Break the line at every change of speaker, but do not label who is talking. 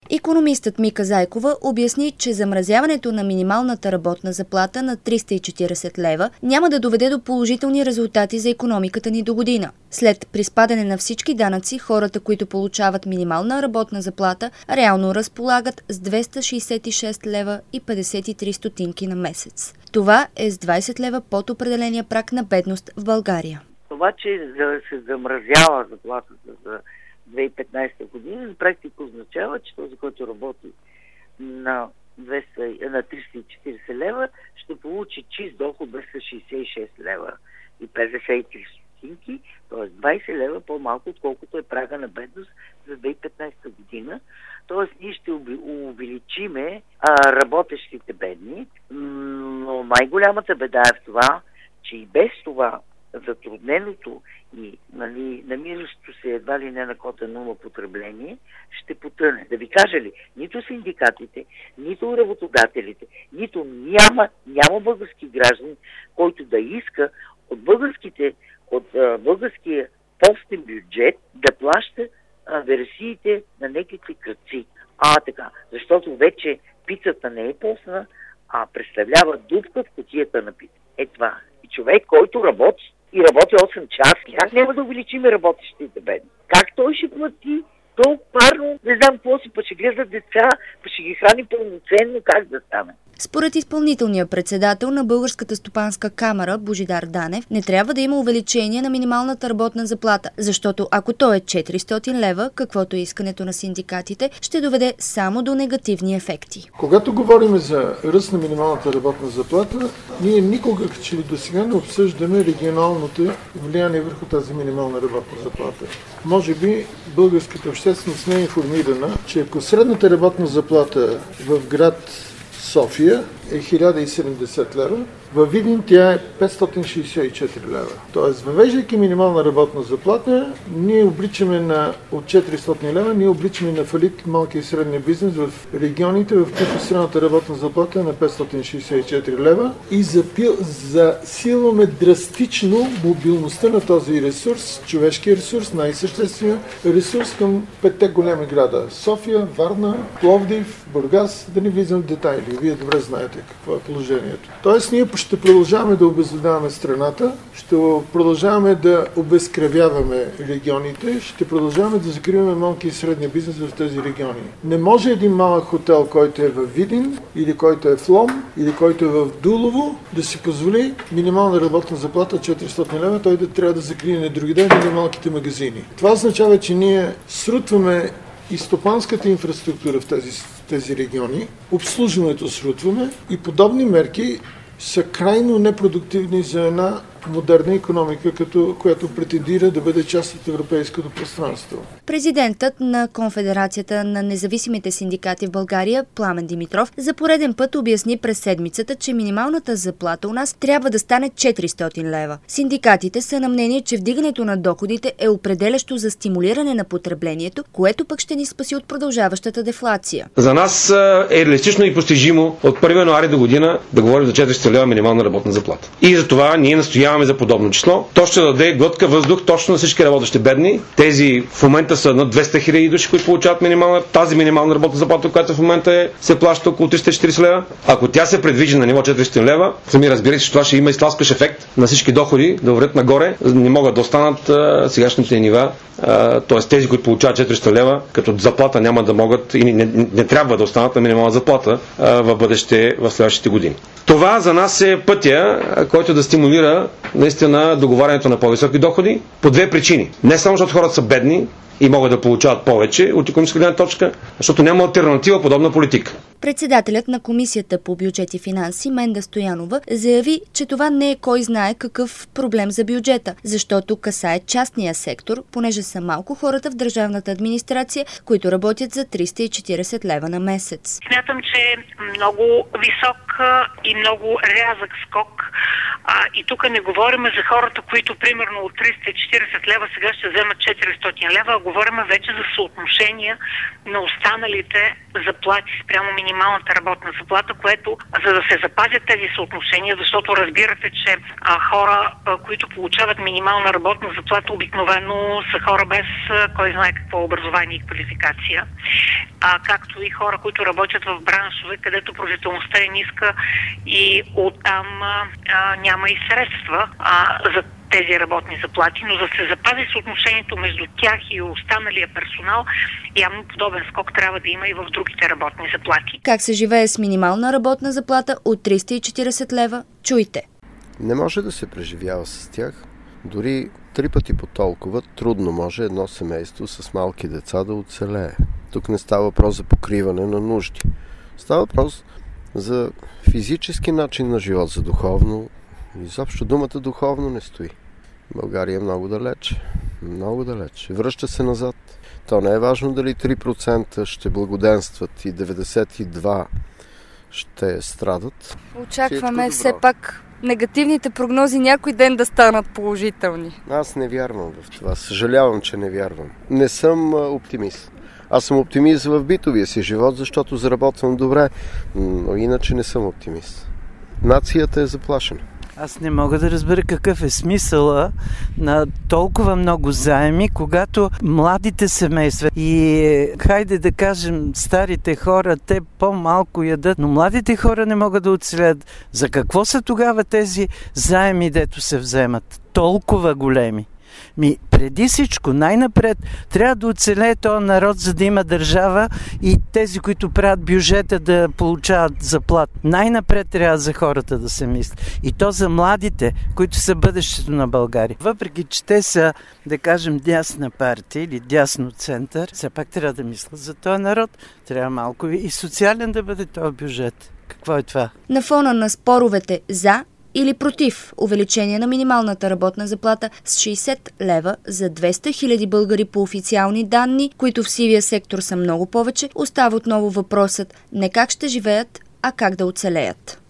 Икономистът Мика Зайкова обясни, че замразяването на минималната работна заплата на 340 лева няма да доведе до положителни резултати за икономиката ни до година. След приспадане на всички данъци, хората, които получават минимална работна заплата, реално разполагат с 266 лева и 53 стотинки на месец. Това е с 20 лева под определения праг на бедност в България.
Това, че се замразява заплатата за 2015 година, на практика означава, че този, който работи на 340 лева, ще получи чист доход 266 лева и 53 стотинки, т.е. 20 лева по-малко, отколкото е прага на бедност за 2015 година. Т.е. ние ще увеличиме работещите бедни, но най-голямата беда е в това, че и без това затрудненото и намиращо се едва ли не на кота нула потребление ще потъне. Да ви кажа ли, нито синдикатите, нито работодателите, нито няма български граждани, който да иска от българския постен бюджет да плаща версиите на някакви кръци. Така, защото вече пицата не е постна, а представлява дупка в кутията на пица. Това. И човек, който работи и работи 8 часа, как няма да увеличим работещите бедни? Как той ще плати толкова парно, не знам какво си, ще гледа деца, ще ги храни пълноценно, как да стане?
Според изпълнителния председател на Българската стопанска камара Божидар Данев, не трябва да има увеличение на минималната работна заплата, защото ако то е 400 лева, каквото е искането на синдикатите, ще доведе само до негативни ефекти.
Когато говорим за ръст на минималната работна заплата, ние никога, че ли досега не обсъждаме регионалното влияние върху тази минимална работна заплата. Може би българската общественост не е информирана, че ако средната работна заплата в град София е 1070 лева, във Видин тя е 564 лева. Тоест, въвеждайки минимална работна заплата, ние обличаме от 400 лева, ние обличаме на фалит малки и средния бизнес в регионите, в които средната работна заплата е на 564 лева и засилваме драстично мобилността на този ресурс, човешкия ресурс, най-съществения ресурс към 5 големи града. София, Варна, Пловдив, Бургас, да не влизам в детайли. Вие добре знаете какво е положението. Тоест, ние ще продължаваме да обезлюдяваме страната, ще продължаваме да обезкръвяваме регионите, ще продължаваме да закриваме малки и средния бизнес в тези региони. Не може един малък хотел, който е в Видин, или който е в Лом, или който е в Дулово, да си позволи минимална работна заплата 400 лева, той да трябва да закрие на други ден или малките магазини. Това означава, че ние срутваме и стопанската инфраструктура в тези региони, обслужването срутваме и подобни мерки са крайно непродуктивни за една модерна икономика, която претендира да бъде част от европейското пространство.
Президентът на Конфедерацията на независимите синдикати в България, Пламен Димитров, за пореден път обясни през седмицата, че минималната заплата у нас трябва да стане 400 лева. Синдикатите са на мнение, че вдигането на доходите е определящо за стимулиране на потреблението, което пък ще ни спаси от продължаващата дефлация.
За нас е реалистично и постижимо от 1 януари до година да говорим за 400 лева минимална работна заплата. И за това ние настояваме за подобно число. То ще даде глътка въздух точно на всички работещи бедни. Тези в момента са над 200 хиляди души, които получават тази минимална работна заплата, която в момента се плаща около 340 лева. Ако тя се предвижи на ниво 400 лева, сами разбирате, че това ще има изтласкващ ефект на всички доходи да вървят нагоре, не могат да останат сегашните нива. Т.е. тези, които получават 400 лева, като заплата няма да могат и не трябва да останат на минимална заплата в бъдеще, в следващите години. Това за нас е пътя, който да стимулира наистина договарянето на по-високи доходи по две причини. Не само защото хората са бедни и могат да получават повече от икономическа гледна точка, защото няма алтернатива подобна политика.
Председателят на Комисията по бюджет и финанси Менда Стоянова заяви, че това не е кой знае какъв проблем за бюджета, защото касае частния сектор, понеже са малко хората в държавната администрация, които работят за 340 лева на месец.
Смятам, че е много висок и много рязък скок И тук не говорим за хората, които примерно от 340 лева сега ще вземат 400 лева, а говорим вече за съотношения на останалите заплати спрямо минималната работна заплата, което, за да се запазят тези съотношения, защото разбирате, че хора, които получават минимална работна заплата, обикновено са хора без кой знае какво образование и квалификация, както и хора, които работят в браншове, където производителността е ниска и оттам няма и средства за тези работни заплати, но за да се запази съотношението между тях и останалия персонал, явно подобен скок трябва да има и в другите работни заплати.
Как се живее с минимална работна заплата от 340 лева? Чуйте.
Не може да се преживява с тях. Дори 3 пъти по толкова трудно може едно семейство с малки деца да оцелее. Тук не става въпрос за покриване на нужди. Става въпрос за физически начин на живот, за духовно. Изобщо думата духовно не стои. България е много далеч. Много далеч. Връща се назад. То не е важно дали 3% ще благоденстват и 92% ще страдат.
Очакваме все пак негативните прогнози някой ден да станат положителни.
Аз не вярвам в това. Съжалявам, че не вярвам. Не съм оптимист. Аз съм оптимист в битовия си живот, защото заработвам добре, но иначе не съм оптимист. Нацията е заплашена.
Аз не мога да разбера какъв е смисъла на толкова много заеми, когато младите семейства и, хайде да кажем, старите хора, те по-малко ядат, но младите хора не могат да оцелят. За какво са тогава тези заеми, дето се вземат? Толкова големи. Преди всичко, най-напред трябва да оцелее този народ, за да има държава и тези, които правят бюджета, да получават заплат. Най-напред трябва за хората да се мисли. И то за младите, които са бъдещето на България. Въпреки че те са, да кажем, дясна партия или дясно център, все пак трябва да мислят за този народ. Трябва малко и социален да бъде този бюджет. Какво е това?
На фона на споровете за или против увеличение на минималната работна заплата с 60 лева за 200 000 българи по официални данни, които в сивия сектор са много повече, остава отново въпросът не как ще живеят, а как да оцелеят.